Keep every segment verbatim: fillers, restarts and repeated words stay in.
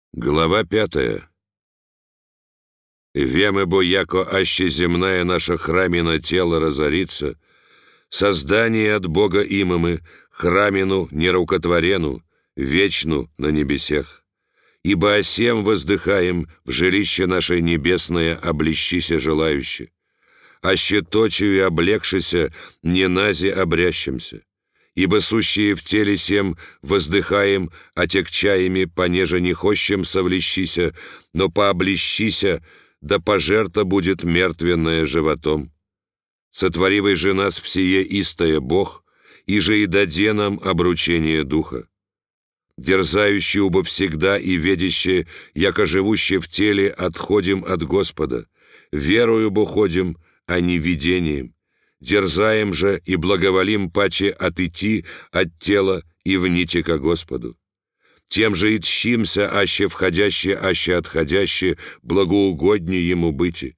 Глава пятая. «Вемы бо, яко аще земная наша храмина тело разорится, создание от Бога имамы, храмину нерукотворену, вечну на небесех. Ибо осем воздыхаем в жилище наше небесное облещися желающе, аще точию облегшися не нази обрящемся. Ибо сущие в теле сем воздыхаем, отекчаями, понеже не хощем совлещися, но пооблещися, да пожерта будет мертвенное животом. Сотворивый же нас всее истое Бог, и же и даде нам обручение Духа. Дерзающий убо всегда и ведяще, яко живуще в теле, отходим от Господа, верою бо ходим, а не видением. Дерзаем же и благоволим паче отойти от тела и вните ко Господу. Тем же и тщимся, аще входяще, аще отходяще, благоугоднее Ему быти.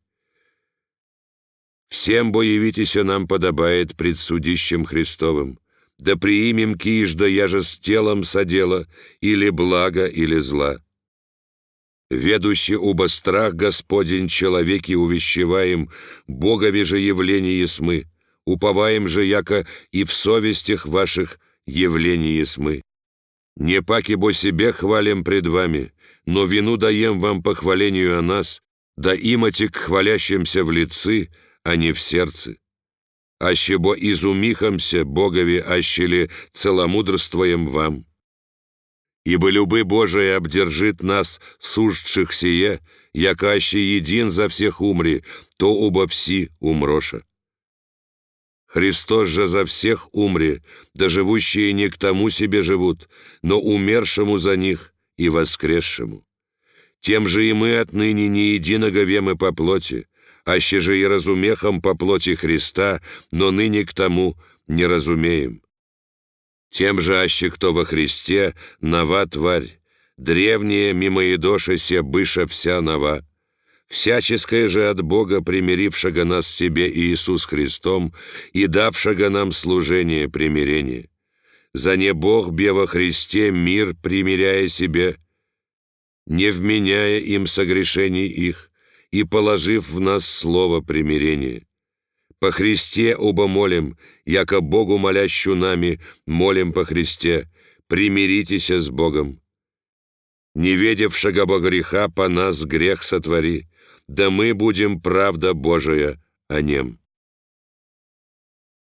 Всем бо явитеся нам подобает пред судищем Христовым, да приимем кижда, яже с телом содела, или блага, или зла. Ведущий убо страх Господень человеки увещеваем, Богови же явление мы, уповаем же, яко и в совестях ваших явление мы. Не паки бо себе хвалим пред вами, но вину даем вам по хвалению о нас, да имати к хвалящимся в лицы, а не в сердце. Аще бо изумихамся Богови, аще ли целомудрствуем вам. Ибо любы Божия обдержит нас, суждших сие, яко аще един за всех умри, то оба все умроша. Христос же за всех умри, да живущие не к тому себе живут, но умершему за них и воскресшему. Тем же и мы отныне не единого вемы по плоти, аще же и разумехом по плоти Христа, но ныне к тому не разумеем. Тем же, аще кто во Христе, нова тварь, древняя мимо едоша се быша вся нова. Всяческое же от Бога, примирившего нас себе Иисус Христом и давшего нам служение примирения. За не Бог бе во Христе мир, примиряя себе, не вменяя им согрешений их, и положив в нас слово примирения. По Христе оба молим, яко Богу молящу нами, молим по Христе, примиритеся с Богом. Не ведевшего бо греха по нас грех сотвори, да мы будем правда Божия о нем.